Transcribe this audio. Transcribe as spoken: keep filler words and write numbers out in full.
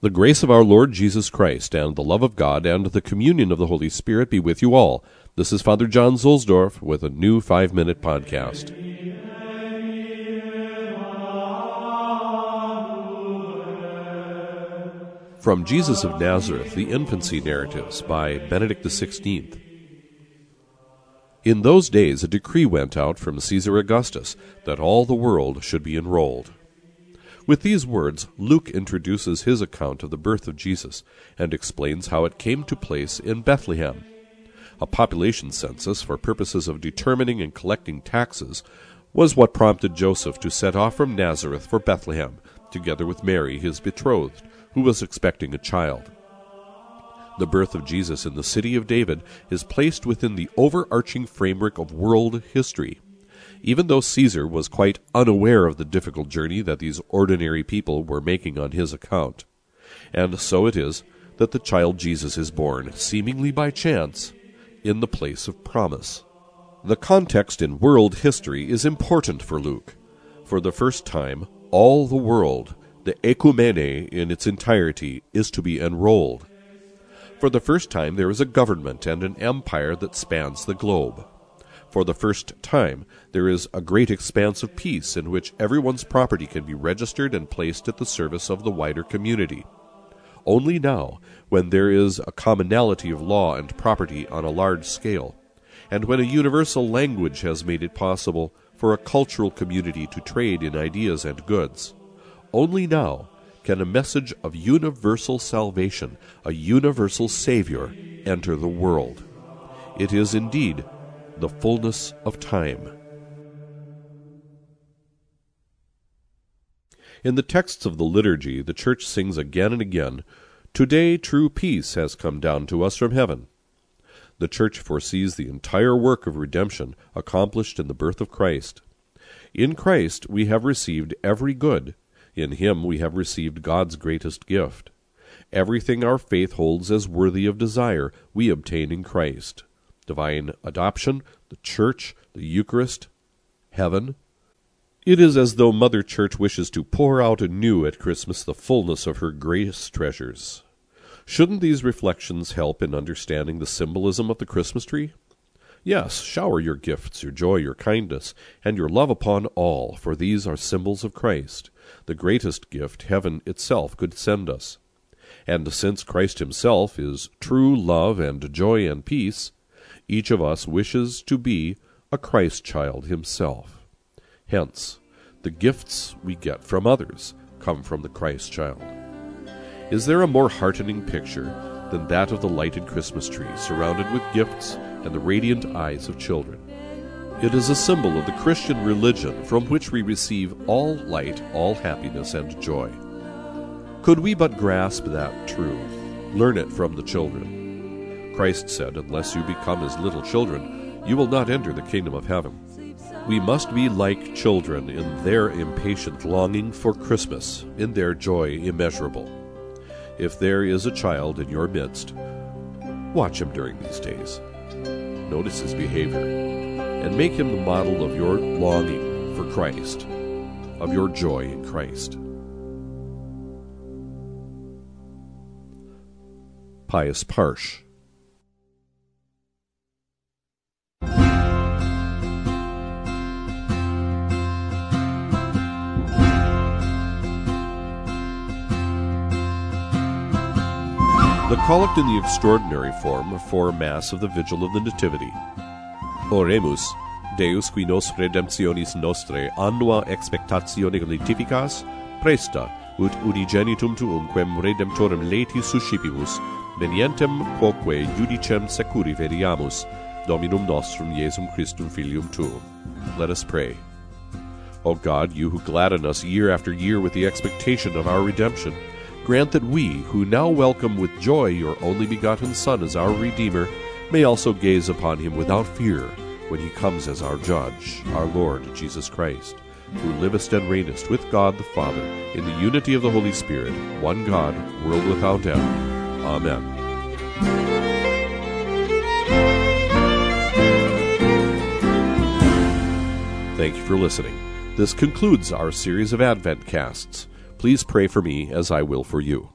The grace of our Lord Jesus Christ, and the love of God, and the communion of the Holy Spirit be with you all. This is Father John Zulsdorf with a new five-minute podcast. From Jesus of Nazareth, the Infancy Narratives, by Benedict the sixteenth. In those days a decree went out from Caesar Augustus that all the world should be enrolled. With these words, Luke introduces his account of the birth of Jesus and explains how it came to place in Bethlehem. A population census for purposes of determining and collecting taxes was what prompted Joseph to set off from Nazareth for Bethlehem, together with Mary, his betrothed, who was expecting a child. The birth of Jesus in the city of David is placed within the overarching framework of world history. Even though Caesar was quite unaware of the difficult journey that these ordinary people were making on his account. And so it is that the child Jesus is born, seemingly by chance, in the place of promise. The context in world history is important for Luke. For the first time, all the world, the oikumene in its entirety, is to be enrolled. For the first time, there is a government and an empire that spans the globe. For the first time, there is a great expanse of peace in which everyone's property can be registered and placed at the service of the wider community. Only now, when there is a commonality of law and property on a large scale, and when a universal language has made it possible for a cultural community to trade in ideas and goods, only now can a message of universal salvation, a universal Savior, enter the world. It is indeed the fullness of time. In the texts of the liturgy, the Church sings again and again, "Today true peace has come down to us from heaven." The Church foresees the entire work of redemption accomplished in the birth of Christ. In Christ we have received every good. In Him we have received God's greatest gift. Everything our faith holds as worthy of desire, we obtain in Christ. Divine adoption, the Church, the Eucharist, heaven. It is as though Mother Church wishes to pour out anew at Christmas the fullness of her grace treasures. Shouldn't these reflections help in understanding the symbolism of the Christmas tree? Yes, shower your gifts, your joy, your kindness, and your love upon all, for these are symbols of Christ, the greatest gift heaven itself could send us. And since Christ himself is true love and joy and peace, each of us wishes to be a Christ child himself. Hence, the gifts we get from others come from the Christ child. Is there a more heartening picture than that of the lighted Christmas tree, surrounded with gifts and the radiant eyes of children? It is a symbol of the Christian religion from which we receive all light, all happiness and joy. Could we but grasp that truth, learn it from the children? Christ said, "Unless you become as little children, you will not enter the kingdom of heaven." We must be like children in their impatient longing for Christmas, in their joy immeasurable. If there is a child in your midst, watch him during these days. Notice his behavior, and make him the model of your longing for Christ, of your joy in Christ. Pius Parsh. The Collect in the Extraordinary Form for Mass of the Vigil of the Nativity. Oremus, Deus qui nos redemptionis nostre annua expectatione letificas, presta, ut unigenitum tuum quem redemptorem leti suscipimus, venientem quoque judicem securi veriamus, Dominum nostrum Iesum Christum Filium tuum. Let us pray. O God, you who gladden us year after year with the expectation of our redemption, grant that we, who now welcome with joy your only begotten Son as our Redeemer, may also gaze upon him without fear when he comes as our Judge, our Lord Jesus Christ, who livest and reignest with God the Father, in the unity of the Holy Spirit, one God, world without end. Amen. Thank you for listening. This concludes our series of Advent casts. Please pray for me as I will for you.